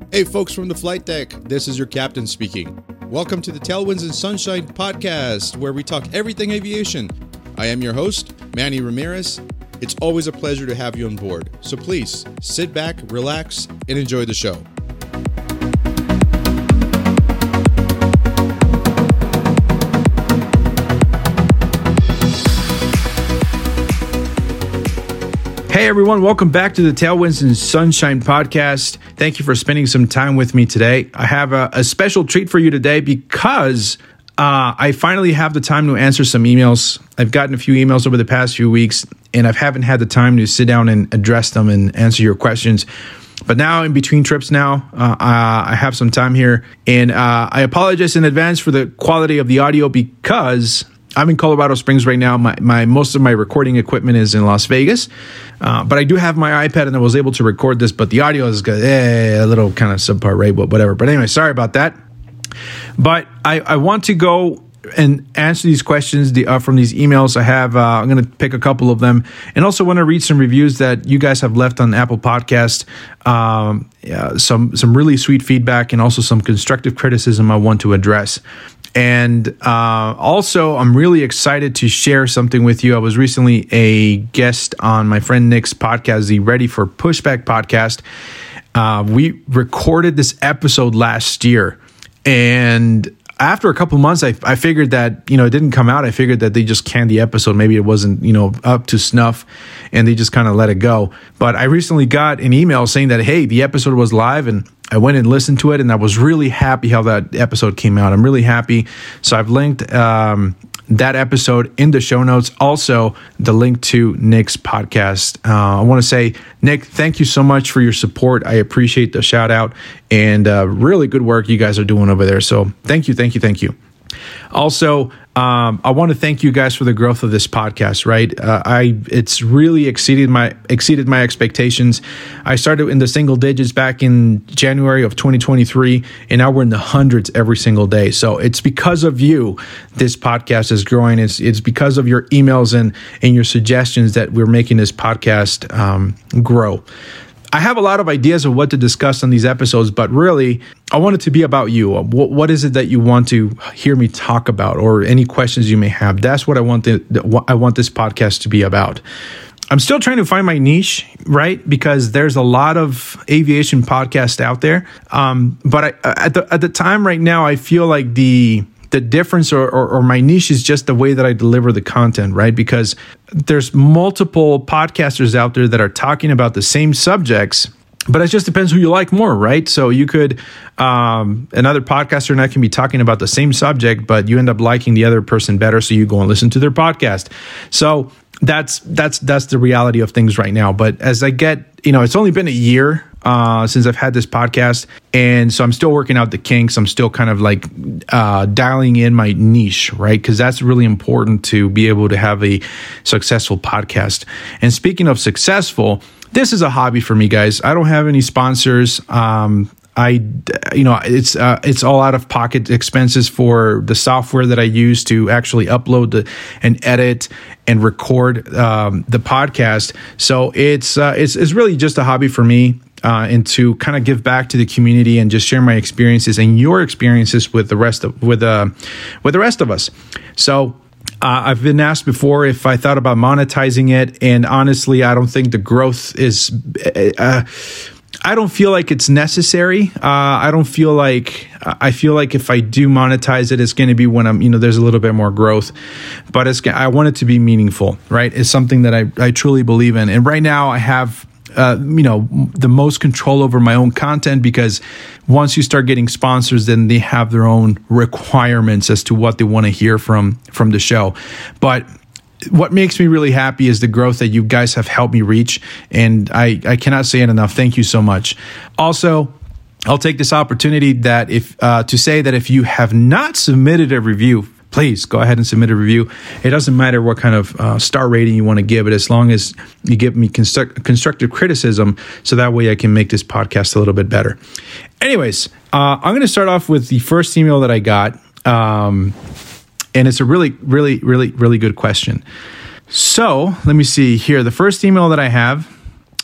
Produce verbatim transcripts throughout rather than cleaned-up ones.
Hey folks from the flight deck, this is your captain speaking. Welcome to the Tailwinds and Sunshine podcast, where we talk everything aviation. I am your host, Manny Ramirez. It's always a pleasure to have you on board, so please sit back, relax, and enjoy the show. Hey everyone, welcome back to the Tailwinds and Sunshine podcast. Thank you for spending some time with me today. I have a, a special treat for you today because uh, I finally have the time to answer some emails. I've gotten a few emails over the past few weeks, and I haven't had the time to sit down and address them and answer your questions. But now, in between trips now, uh, I have some time here, and uh, I apologize in advance for the quality of the audio because I'm in Colorado Springs right now. My, my most of my recording equipment is in Las Vegas, uh, but I do have my iPad and I was able to record this. But the audio is eh, a little kind of subpar, right? But whatever. But anyway, sorry about that. But I, I want to go and answer these questions the, uh, from these emails I have. Uh, I'm going to pick a couple of them, and also want to read some reviews that you guys have left on Apple Podcast. Um, yeah, some some really sweet feedback, and also some constructive criticism I want to address. And uh, also, I'm really excited to share something with you. I was recently a guest on my friend Nick's podcast, the Ready for Pushback podcast. Uh, we recorded this episode last year, and after a couple months, I, I figured that, you know, it didn't come out. I figured that they just canned the episode. Maybe it wasn't, you know, up to snuff, and they just kind of let it go. But I recently got an email saying that, hey, the episode was live, and I went and listened to it, and I was really happy how that episode came out. I'm really happy. So I've linked um, that episode in the show notes. Also, the link to Nick's podcast. Uh, I want to say, Nick, thank you so much for your support. I appreciate the shout out, and uh, really good work you guys are doing over there. So thank you, thank you, thank you. Also, um, I want to thank you guys for the growth of this podcast. Right, uh, I it's really exceeded my exceeded my expectations. I started in the single digits back in January of twenty twenty-three, and now we're in the hundreds every single day. So it's because of you this podcast is growing. It's it's because of your emails and and your suggestions that we're making this podcast um, grow. I have a lot of ideas of what to discuss on these episodes, but really, I want it to be about you. What, what is it that you want to hear me talk about, or any questions you may have? That's what I want the, I want this podcast to be about. I'm still trying to find my niche, right? Because there's a lot of aviation podcasts out there. Um, but I, at the at the time right now, I feel like the The difference or, or, or my niche is just the way that I deliver the content, right? Because there's multiple podcasters out there that are talking about the same subjects, but it just depends who you like more, right? So you could, um, another podcaster and I can be talking about the same subject, but you end up liking the other person better, so you go and listen to their podcast. So that's that's that's the reality of things right now. But as I get, you know, it's only been a year Uh, since I've had this podcast. And so I'm still working out the kinks. I'm still kind of like uh, dialing in my niche, right? Because that's really important to be able to have a successful podcast. And speaking of successful, this is a hobby for me, guys. I don't have any sponsors. Um, I, you know, it's uh, it's all out of pocket expenses for the software that I use to actually upload the, and edit and record um, the podcast. So it's uh, it's it's really just a hobby for me. Uh, and to kind of give back to the community and just share my experiences and your experiences with the rest of with uh with the rest of us. So uh, I've been asked before if I thought about monetizing it, and honestly, I don't think the growth is. Uh, I don't feel like it's necessary. Uh, I don't feel like I feel like if I do monetize it, it's going to be when I'm, you know, there's a little bit more growth. But it's I want it to be meaningful, right? It's something that I I truly believe in, and right now I have. Uh, you know, the most control over my own content, because once you start getting sponsors, then they have their own requirements as to what they want to hear from from the show. But what makes me really happy is the growth that you guys have helped me reach, and I, I cannot say it enough. Thank you so much. Also, I'll take this opportunity that if uh, to say that if you have not submitted a review, please go ahead and submit a review. It doesn't matter what kind of uh, star rating you want to give it, as long as you give me construct- constructive criticism, so that way I can make this podcast a little bit better. Anyways, uh, I'm going to start off with the first email that I got, um, and it's a really, really, really, really good question. So let me see here. The first email that I have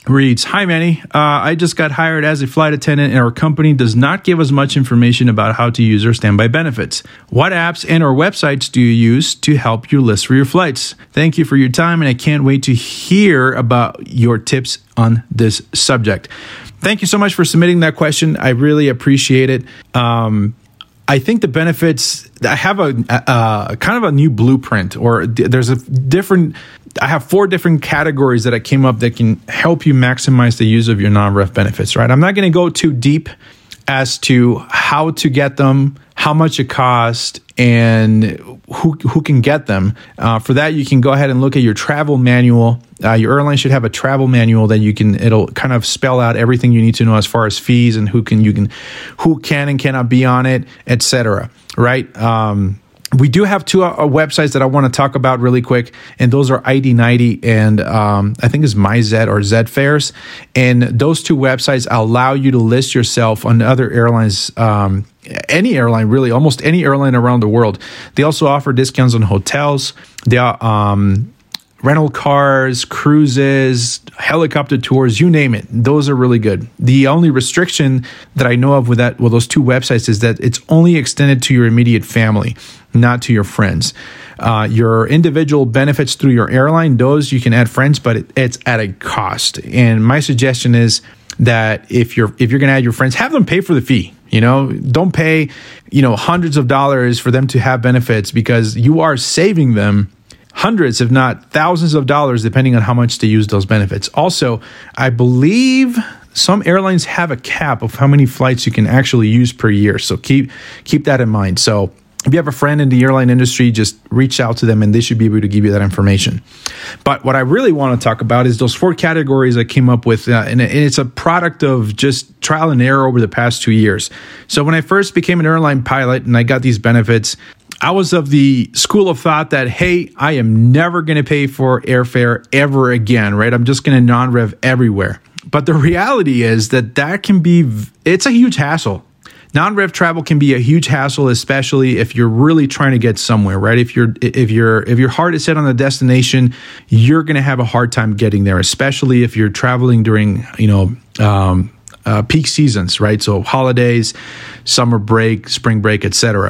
reads, "Hi, Manny. Uh, I just got hired as a flight attendant, and our company does not give us much information about how to use our standby benefits. What apps and or websites do you use to help you list for your flights? Thank you for your time, and I can't wait to hear about your tips on this subject." Thank you so much for submitting that question. I really appreciate it. Um, I think the benefits, I have a, a, a kind of a new blueprint, or there's a different, I have four different categories that I came up that can help you maximize the use of your non-ref benefits, right? I'm not going to go too deep as to how to get them, how much it costs, and who who can get them. Uh, for that, you can go ahead and look at your travel manual. Uh, your airline should have a travel manual that you can. It'll kind of spell out everything you need to know as far as fees and who can you can, who can and cannot be on it, et cetera. Right. Um, We do have two uh, websites that I want to talk about really quick, and those are I D ninety and um, I think it's MyZ or ZFares. And those two websites allow you to list yourself on other airlines, um, any airline really, almost any airline around the world. They also offer discounts on hotels. They are um, rental cars, cruises, helicopter tours, you name it. Those are really good. The only restriction that I know of with that, with those two websites, is that it's only extended to your immediate family, not to your friends. Uh, your individual benefits through your airline, those you can add friends, but it, it's at a cost. And my suggestion is that if you're if you're going to add your friends, have them pay for the fee. You know, don't pay, you know, hundreds of dollars for them to have benefits, because you are saving them hundreds, if not thousands of dollars, depending on how much they use those benefits. Also, I believe some airlines have a cap of how many flights you can actually use per year. So keep keep that in mind. So if you have a friend in the airline industry, just reach out to them and they should be able to give you that information. But what I really want to talk about is those four categories I came up with. Uh, and it's a product of just trial and error over the past two years. So when I first became an airline pilot and I got these benefits, I was of the school of thought that, hey, I am never going to pay for airfare ever again, right? I'm just going to non-rev everywhere. But the reality is that that can be, it's a huge hassle. Non-rev travel can be a huge hassle, especially if you're really trying to get somewhere, right? If you're, if you're, if your heart is set on the destination, you're going to have a hard time getting there, especially if you're traveling during, you know, um, uh, peak seasons, right? So holidays, summer break, spring break, et cetera.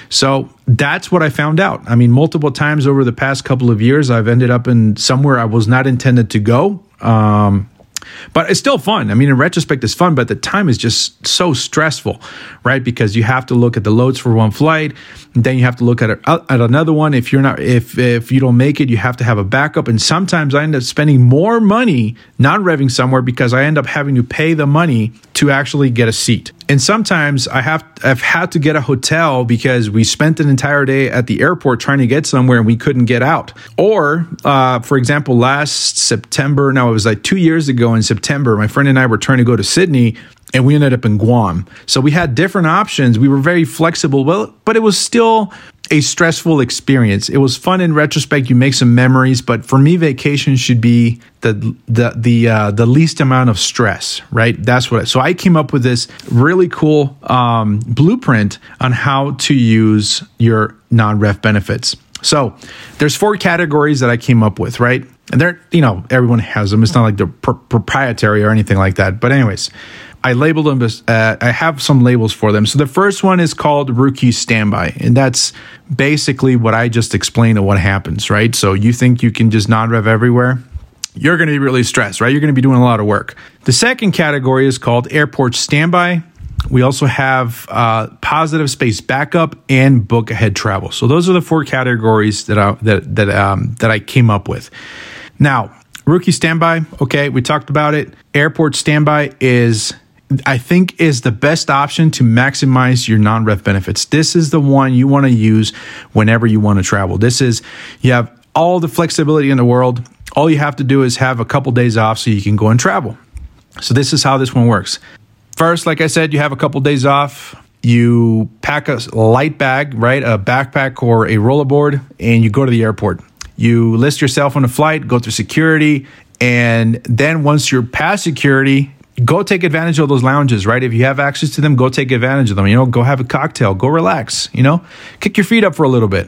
So that's what I found out. I mean, multiple times over the past couple of years, I've ended up in somewhere I was not intended to go. Um, But it's still fun. I mean, in retrospect, it's fun, but the time is just so stressful, right? Because you have to look at the loads for one flight, and then you have to look at it, at another one. If you're not, if if you don't make it, you have to have a backup. And sometimes I end up spending more money non-revving somewhere because I end up having to pay the money to actually get a seat. And sometimes I have I've had to get a hotel because we spent an entire day at the airport trying to get somewhere and we couldn't get out. Or, uh, for example, last September, no, it was like two years ago in September, my friend and I were trying to go to Sydney and we ended up in Guam. So we had different options. We were very flexible, well, but it was still a stressful experience. It was fun in retrospect. You make some memories, but for me, vacation should be the the the uh, the least amount of stress, right? That's what. I, so I came up with this really cool um, blueprint on how to use your non-ref benefits. So there's four categories that I came up with, right? And they're, you know, everyone has them. It's not like they're pr- proprietary or anything like that. But anyways, I labeled them as, uh, I have some labels for them. So the first one is called Rookie Standby. And that's basically what I just explained of what happens, right? So you think you can just non-rev everywhere? You're going to be really stressed, right? You're going to be doing a lot of work. The second category is called Airport Standby. We also have uh, Positive Space Backup and Book Ahead Travel. So those are the four categories that I, that that um, that I came up with. Now, Rookie Standby, okay, we talked about it. Airport Standby is, I think, is the best option to maximize your non-ref benefits. This is the one you want to use whenever you want to travel. This is, you have all the flexibility in the world. All you have to do is have a couple days off so you can go and travel. So this is how this one works. First, like I said, you have a couple days off. You pack a light bag, right? A backpack or a rollerboard, and you go to the airport. You list yourself on a flight, go through security, and then once you're past security, go take advantage of those lounges, right? If you have access to them, go take advantage of them. You know, go have a cocktail, go relax, you know, kick your feet up for a little bit.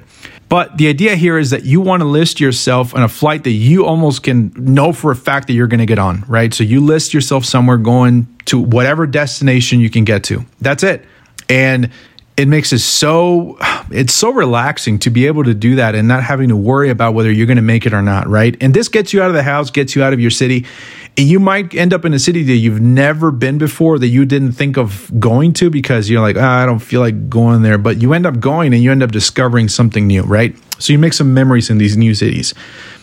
But the idea here is that you want to list yourself on a flight that you almost can know for a fact that you're going to get on, right? So you list yourself somewhere going to whatever destination you can get to. That's it. And it makes it so, it's so relaxing to be able to do that and not having to worry about whether you're going to make it or not, right? And this gets you out of the house, gets you out of your city. And you might end up in a city that you've never been before, that you didn't think of going to because you're like, oh, I don't feel like going there. But you end up going and you end up discovering something new, right? So you make some memories in these new cities.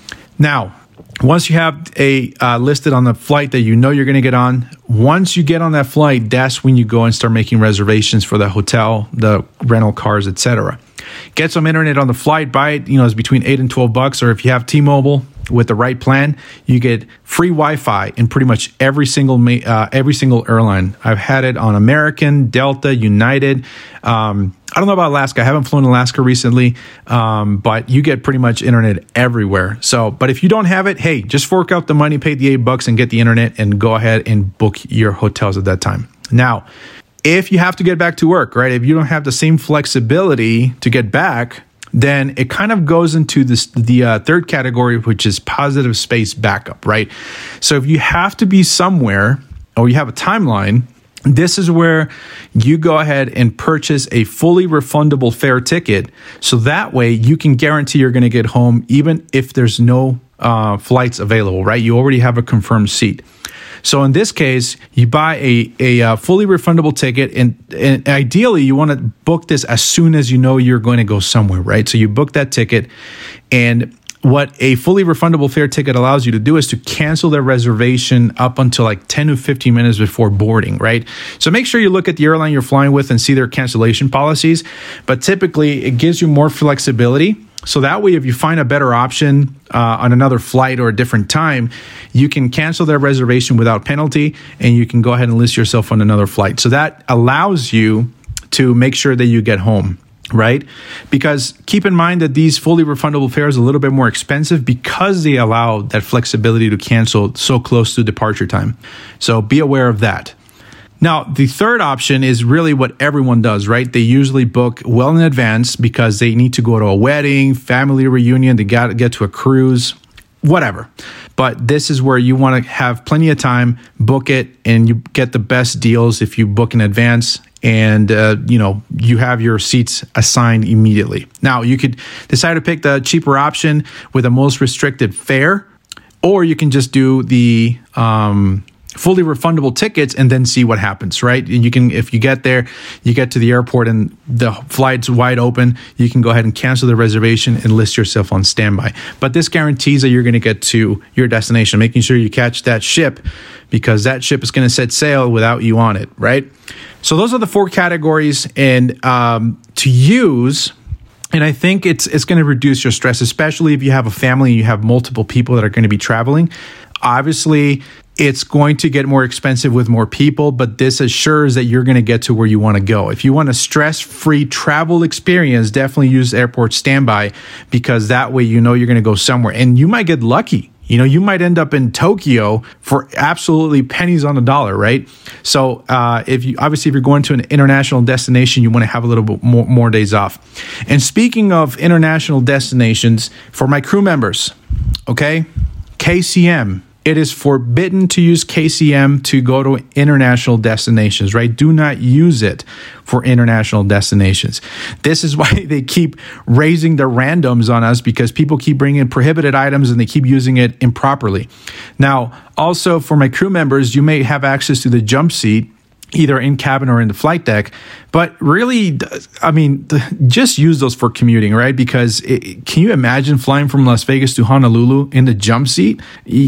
Now, once you have a uh, listed on the flight that you know you're going to get on, once you get on that flight, that's when you go and start making reservations for the hotel, the rental cars, et cetera. Get some internet on the flight. Buy it, you know, it's between eight and twelve bucks. Or if you have T-Mobile with the right plan, you get free Wi-Fi in pretty much every single uh, every single airline. I've had it on American, Delta, United. Um, I don't know about Alaska. I haven't flown Alaska recently, um, but you get pretty much internet everywhere. So, but if you don't have it, hey, just fork out the money, pay the eight bucks, and get the internet, and go ahead and book your hotels at that time. Now, if you have to get back to work, right? If you don't have the same flexibility to get back, then it kind of goes into this the uh, third category, which is positive space backup, right? So if you have to be somewhere or you have a timeline, this is where you go ahead and purchase a fully refundable fare ticket. So that way you can guarantee you're going to get home even if there's no uh, flights available, right? You already have a confirmed seat. So in this case, you buy a, a uh, fully refundable ticket, and, and ideally you want to book this as soon as you know you're going to go somewhere, right? So you book that ticket, and what a fully refundable fare ticket allows you to do is to cancel their reservation up until like ten to fifteen minutes before boarding, right? So make sure you look at the airline you're flying with and see their cancellation policies, but typically it gives you more flexibility. So that way, if you find a better option uh, on another flight or a different time, you can cancel their reservation without penalty, and you can go ahead and list yourself on another flight. So that allows you to make sure that you get home, right? Because keep in mind that these fully refundable fares are a little bit more expensive because they allow that flexibility to cancel so close to departure time. So be aware of that. Now, the third option is really what everyone does, right? They usually book well in advance because they need to go to a wedding, family reunion, they got to get to a cruise, whatever. But this is where you want to have plenty of time, book it, and you get the best deals if you book in advance. And, uh, you know, you have your seats assigned immediately. Now, you could decide to pick the cheaper option with the most restricted fare, or you can just do the um, fully refundable tickets and then see what happens, right? And you can, if you get there, you get to the airport and the flight's wide open, you can go ahead and cancel the reservation and list yourself on standby. But this guarantees that you're going to get to your destination, making sure you catch that ship, because that ship is going to set sail without you on it, right? So those are the four categories, and um, to use. And I think it's it's going to reduce your stress, especially if you have a family and you have multiple people that are going to be traveling. Obviously, it's going to get more expensive with more people, but this assures that you're going to get to where you want to go. If you want a stress-free travel experience, definitely use Airport Standby, because that way you know you're going to go somewhere. And you might get lucky. You know, you might end up in Tokyo for absolutely pennies on the dollar, right? So uh, if you obviously if you're going to an international destination, you want to have a little bit more, more days off. And speaking of international destinations, for my crew members, okay, K C M. It is forbidden to use K C M to go to international destinations, right? Do not use it for international destinations. This is why they keep raising the randoms on us, because people keep bringing in prohibited items and they keep using it improperly. Now, also for my crew members, you may have access to the jump seat, either in cabin or in the flight deck. But really, I mean, just use those for commuting, right? Because it, can you imagine flying from Las Vegas to Honolulu in the jump seat?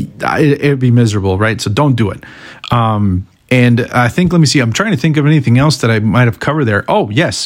It would be miserable, right? So don't do it. Um, and I think, let me see, I'm trying to think of anything else that I might have covered there. Oh, yes.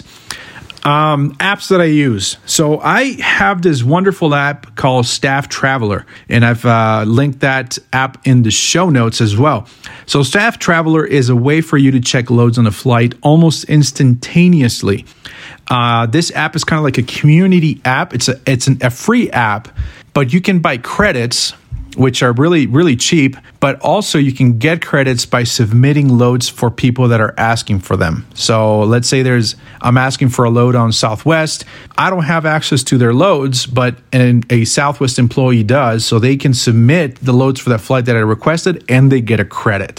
Um, apps that I use. So I have this wonderful app called Staff Traveler, and I've uh, linked that app in the show notes as well. So Staff Traveler is a way for you to check loads on a flight almost instantaneously. Uh, this app is kind of like a community app. It's a it's an, a free app, but you can buy credits which are really, really cheap, but also you can get credits by submitting loads for people that are asking for them. So let's say there's, I'm asking for a load on Southwest. I don't have access to their loads, but an, a Southwest employee does, so they can submit the loads for that flight that I requested and they get a credit.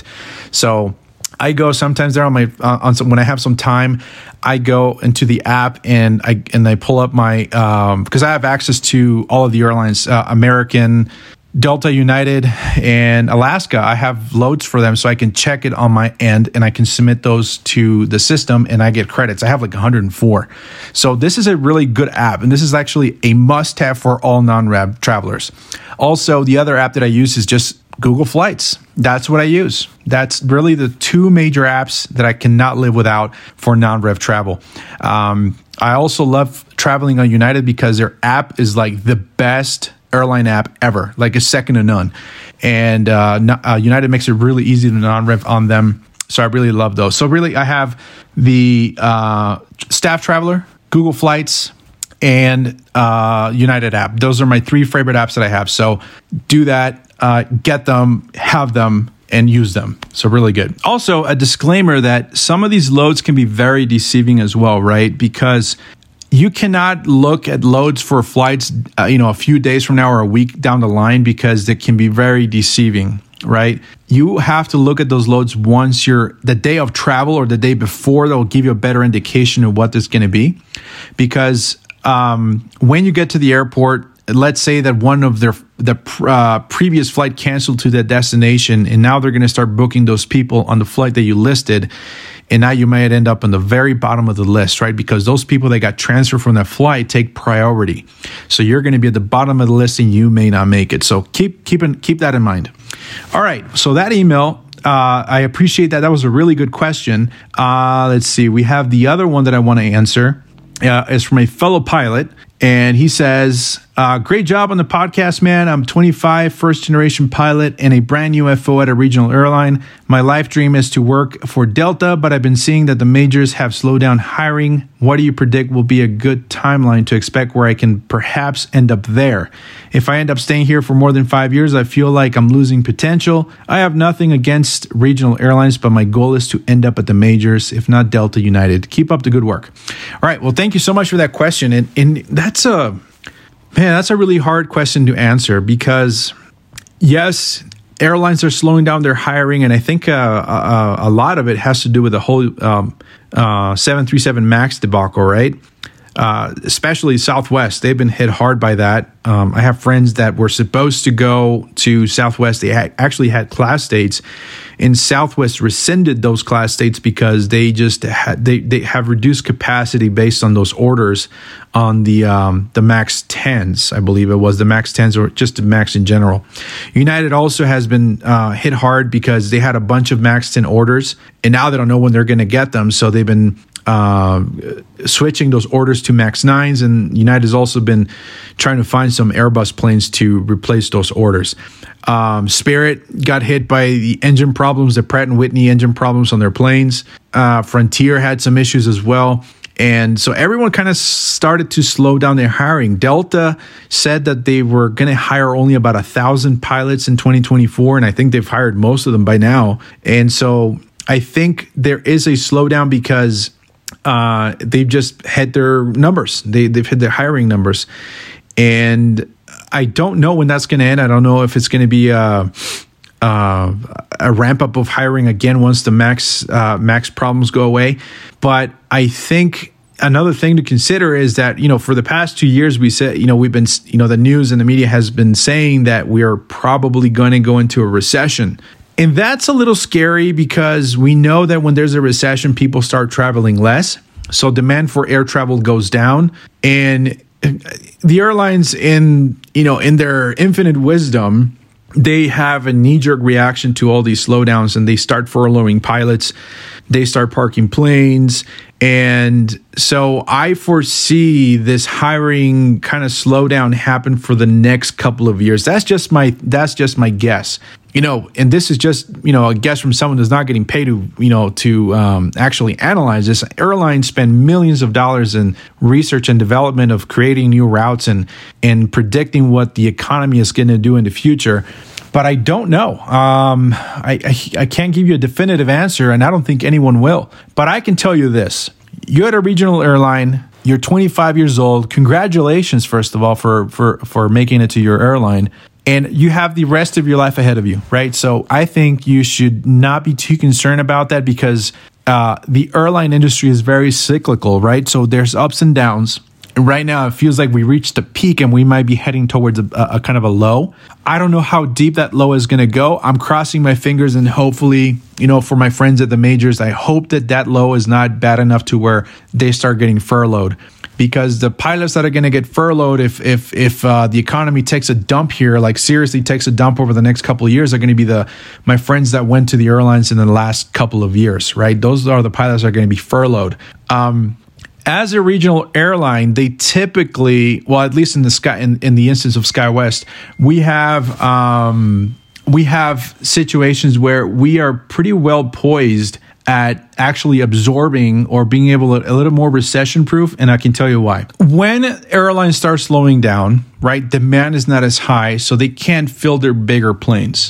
So I go sometimes there on my uh, on some, when I have some time, I go into the app and I and I pull up my um, because I have access to all of the airlines, uh, American, Delta, United, and Alaska. I have loads for them, so I can check it on my end and I can submit those to the system and I get credits. I have like one hundred four. So this is a really good app, and this is actually a must-have for all non-rev travelers. Also, the other app that I use is just Google Flights. That's what I use. That's really the two major apps that I cannot live without for non-rev travel. Um, I also love traveling on United because their app is like the best airline app ever, like a second to none. And uh, uh, United makes it really easy to non-rev on them. So I really love those. So really, I have the uh, Staff Traveler, Google Flights, and uh, United app. Those are my three favorite apps that I have. So do that. Uh, get them, have them, and use them. So really good. Also, a disclaimer that some of these loads can be very deceiving as well, right? Because you cannot look at loads for flights, uh, you know, a few days from now or a week down the line, because they can be very deceiving, right? You have to look at those loads once you're the day of travel or the day before. They'll give you a better indication of what this is going to be, because um, when you get to the airport, let's say that one of their the uh, previous flight canceled to that destination, and now they're going to start booking those people on the flight that you listed, and now you might end up on the very bottom of the list, right? Because those people that got transferred from that flight take priority, so you're going to be at the bottom of the list, and you may not make it. So keep keep in, keep that in mind. All right, so that email. Uh, I appreciate that. That was a really good question. Uh, let's see. We have the other one that I want to answer. Uh, is from a fellow pilot, and he says, uh, great job on the podcast, man. I'm twenty-five, first generation pilot, and a brand new F O at a regional airline. My life dream is to work for Delta, but I've been seeing that the majors have slowed down hiring. What do you predict will be a good timeline to expect where I can perhaps end up there? If I end up staying here for more than five years, I feel like I'm losing potential. I have nothing against regional airlines, but my goal is to end up at the majors, if not Delta, United. Keep up the good work. All right. Well, thank you so much for that question. And, and that's a, man, that's a really hard question to answer, because yes, airlines are slowing down their hiring. And I think uh, a, a lot of it has to do with the whole um, uh, seven thirty-seven MAX debacle, right? Uh, especially Southwest. They've been hit hard by that. Um, I have friends that were supposed to go to Southwest. They ha- actually had class dates, and Southwest rescinded those class dates because they just had, they, they have reduced capacity based on those orders on the um, the MAX tens, I believe it was the MAX tens, or just the MAX in general. United also has been uh, hit hard because they had a bunch of MAX ten orders, and now they don't know when they're going to get them. So they've been Uh, switching those orders to MAX nines, and United has also been trying to find some Airbus planes to replace those orders. Um, Spirit got hit by the engine problems, the Pratt and Whitney engine problems on their planes. Uh, Frontier had some issues as well. And so everyone kind of started to slow down their hiring. Delta said that they were going to hire only about a thousand pilots in twenty twenty-four, and I think they've hired most of them by now. And so I think there is a slowdown because Uh, they've just hit their numbers. They, they've hit their hiring numbers. And I don't know when that's going to end. I don't know if it's going to be a, a, a ramp up of hiring again once the MAX, uh, MAX problems go away. But I think another thing to consider is that, you know, for the past two years, we said, you know, we've been, you know, the news and the media has been saying that we are probably going to go into a recession. And that's a little scary because we know that when there's a recession, people start traveling less. So demand for air travel goes down. And the airlines, in, you know, in their infinite wisdom, they have a knee-jerk reaction to all these slowdowns, and they start furloughing pilots. They start parking planes, And so I foresee this hiring kind of slowdown happen for the next couple of years. That's just my that's just my guess. You know, and this is just, you know, a guess from someone who's not getting paid to, you know, to um, actually analyze this. Airlines spend millions of dollars in research and development of creating new routes and and predicting what the economy is going to do in the future. But I don't know. Um, I, I I can't give you a definitive answer, and I don't think anyone will. But I can tell you this. You're at a regional airline. You're twenty-five years old. Congratulations, first of all, for for for making it to your airline. And you have the rest of your life ahead of you, right? So I think you should not be too concerned about that because uh, the airline industry is very cyclical, right? So there's ups and downs. And right now, it feels like we reached a peak and we might be heading towards a, a, a kind of a low. I don't know how deep that low is going to go. I'm crossing my fingers and hopefully, you know, for my friends at the majors, I hope that that low is not bad enough to where they start getting furloughed. Because the pilots that are going to get furloughed if if if uh, the economy takes a dump here, like seriously takes a dump over the next couple of years, are going to be the my friends that went to the airlines in the last couple of years, right? Those are the pilots that are going to be furloughed. Um, as a regional airline, they typically, well, at least in the sky, in, in the instance of SkyWest, we have um, we have situations where we are pretty well poised at actually absorbing or being able to a little more recession proof. And I can tell you why. When airlines start slowing down, right, demand is not as high, so they can't fill their bigger planes.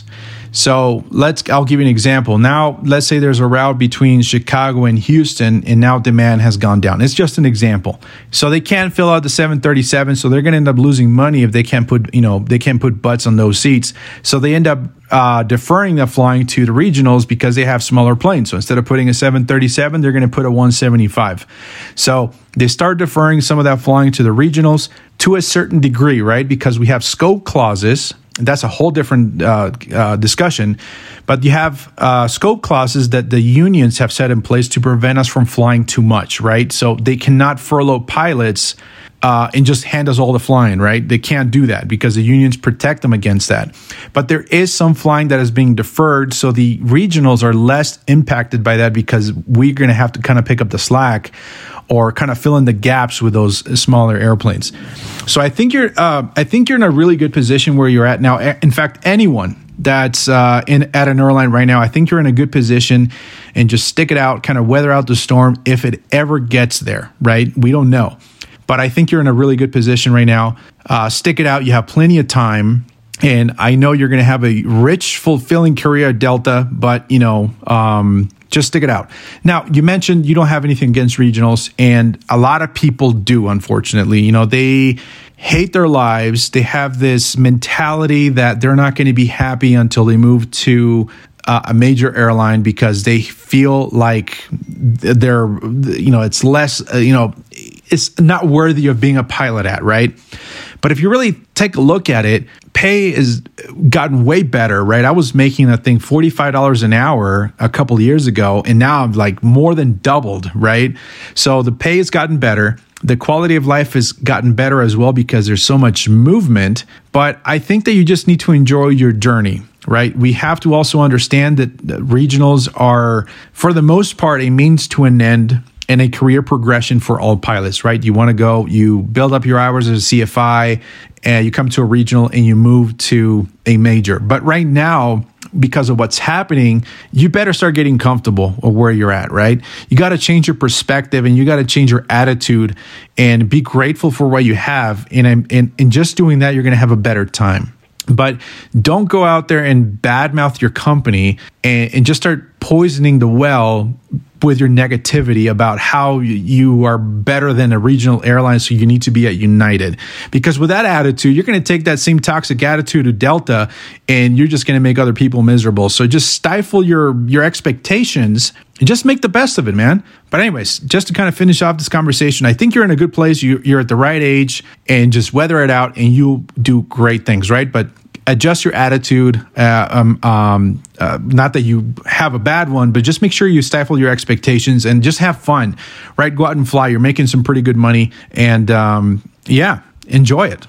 So let's, I'll give you an example. Now, let's say there's a route between Chicago and Houston, and now demand has gone down. It's just an example. So they can't fill out the seven thirty-seven, so they're going to end up losing money if they can't put, you know, they can't put butts on those seats. So they end up uh, deferring the flying to the regionals because they have smaller planes. So instead of putting a seven thirty-seven, they're going to put a one seventy-five. So they start deferring some of that flying to the regionals to a certain degree, right? Because we have scope clauses. That's a whole different uh, uh, discussion. But you have uh, scope clauses that the unions have set in place to prevent us from flying too much, right? So they cannot furlough pilots uh, and just hand us all the flying, right? They can't do that because the unions protect them against that. But there is some flying that is being deferred, so the regionals are less impacted by that because we're going to have to kind of pick up the slack or kind of fill in the gaps with those smaller airplanes. So I think you're, uh, I think you're in a really good position where you're at now. In fact, anyone that's uh, in at an airline right now, I think you're in a good position, and just stick it out, kind of weather out the storm if it ever gets there. Right? We don't know, but I think you're in a really good position right now. Uh, stick it out. You have plenty of time. And I know you're going to have a rich, fulfilling career at Delta, but, you know, um, just stick it out. Now, you mentioned you don't have anything against regionals, and a lot of people do, unfortunately. You know, they hate their lives. They have this mentality that they're not going to be happy until they move to uh, a major airline because they feel like they're, you know, it's less, uh, you know, it's not worthy of being a pilot at, right? But if you really take a look at it, pay has gotten way better, right? I was making, I think, forty-five dollars an hour a couple of years ago, and now I'm like more than doubled, right? So the pay has gotten better. The quality of life has gotten better as well because there's so much movement. But I think that you just need to enjoy your journey, right? We have to also understand that regionals are, for the most part, a means to an end and a career progression for all pilots, right? You want to go, you build up your hours as a C F I, and you come to a regional and you move to a major. But right now, because of what's happening, you better start getting comfortable with where you're at, right? You got to change your perspective and you got to change your attitude and be grateful for what you have. And in, in just doing that, you're going to have a better time. But don't go out there and badmouth your company and, and just start poisoning the well with your negativity about how you are better than a regional airline, so you need to be at United. Because with that attitude, you're going to take that same toxic attitude to Delta, and you're just going to make other people miserable. So just stifle your your expectations and just make the best of it, man. But anyways, just to kind of finish off this conversation, I think you're in a good place. You, you're at the right age, and just weather it out, and you'll do great things, right? But adjust your attitude. Uh, um, um, uh, not that you have a bad one, but just make sure you stifle your expectations and just have fun, right? Go out and fly. You're making some pretty good money, and um, yeah, enjoy it.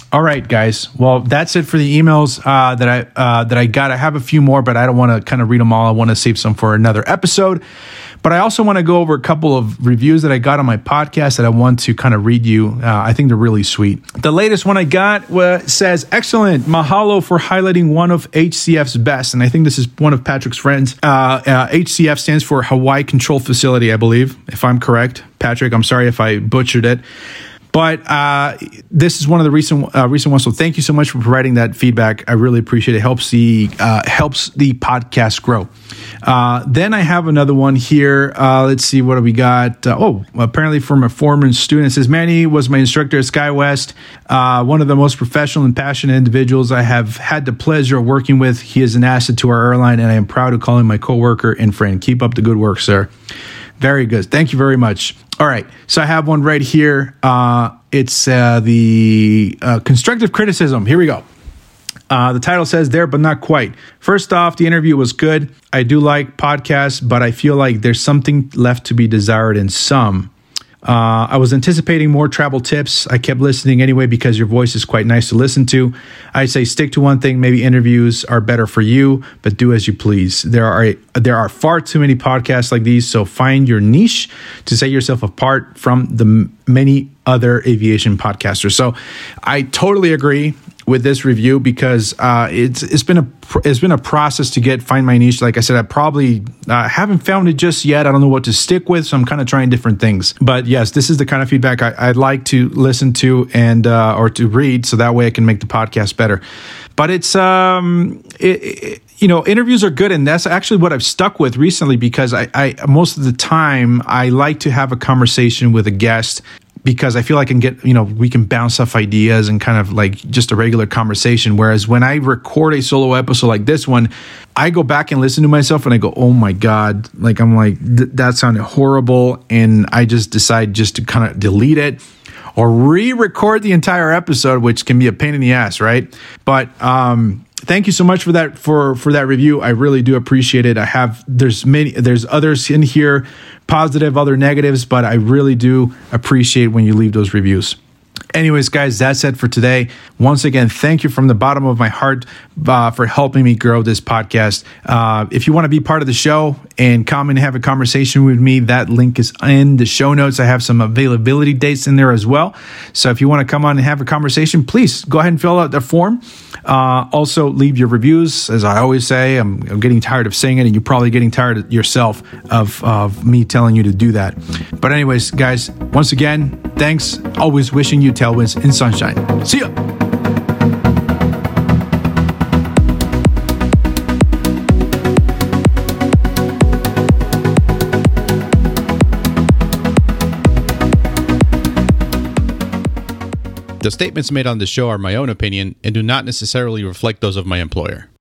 All right, guys. Well, that's it for the emails uh, that I uh, that I got. I have a few more, but I don't want to kind of read them all. I want to save some for another episode. But I also want to go over a couple of reviews that I got on my podcast that I want to kind of read you. Uh, I think they're really sweet. The latest one I got uh, says, "Excellent. Mahalo for highlighting one of H C F's best." And I think this is one of Patrick's friends. Uh, uh, H C F stands for Hawaii Control Facility, I believe, if I'm correct. Patrick, I'm sorry if I butchered it. But uh, this is one of the recent uh, recent ones. So thank you so much for providing that feedback. I really appreciate it. It helps the uh, helps the podcast grow. Uh, then I have another one here. Uh, let's see, what do we got? Uh, oh, apparently from a former student. It says, Manny was my instructor at SkyWest, uh, one of the most professional and passionate individuals I have had the pleasure of working with. He is an asset to our airline, and I am proud to call him my coworker and friend. Keep up the good work, sir. Very good. Thank you very much. All right. So I have one right here. Uh, it's uh, the uh, constructive criticism. Here we go. Uh, the title says there, but not quite. First off, the interview was good. I do like podcasts, but I feel like there's something left to be desired in some. Uh, I was anticipating more travel tips. I kept listening anyway because your voice is quite nice to listen to. I say stick to one thing. Maybe interviews are better for you, but do as you please. There are there are far too many podcasts like these, so find your niche to set yourself apart from the many other aviation podcasters. So I totally agree with this review because uh, it's it's been a it's been a process to get find my niche. Like I said, I probably uh, haven't found it just yet. I don't know what to stick with, so I'm kind of trying different things. But yes, this is the kind of feedback I, I'd like to listen to and uh, or to read, so that way I can make the podcast better. But it's um it, it, you know, interviews are good, and that's actually what I've stuck with recently because I, I most of the time I like to have a conversation with a guest, because I feel like I can get, you know, we can bounce off ideas and kind of like just a regular conversation. Whereas when I record a solo episode like this one, I go back and listen to myself and I go, oh my God, like I'm like, th- that sounded horrible. And I just decide just to kind of delete it or re-record the entire episode, which can be a pain in the ass, right? But, um, thank you so much for that for for that review. I really do appreciate it. I have there's many there's others in here, positive, other negatives, but I really do appreciate when you leave those reviews. Anyways, guys, that's it for today. Once again, thank you from the bottom of my heart uh, for helping me grow this podcast. Uh, if you want to be part of the show and come and have a conversation with me, that link is in the show notes. I have some availability dates in there as well. So if you want to come on and have a conversation, please go ahead and fill out the form. Uh, also, leave your reviews. As I always say, I'm, I'm getting tired of saying it, and you're probably getting tired yourself of, of me telling you to do that. But anyways, guys, once again, thanks. Always wishing you tailwinds and sunshine. See ya. The statements made on this show are my own opinion and do not necessarily reflect those of my employer.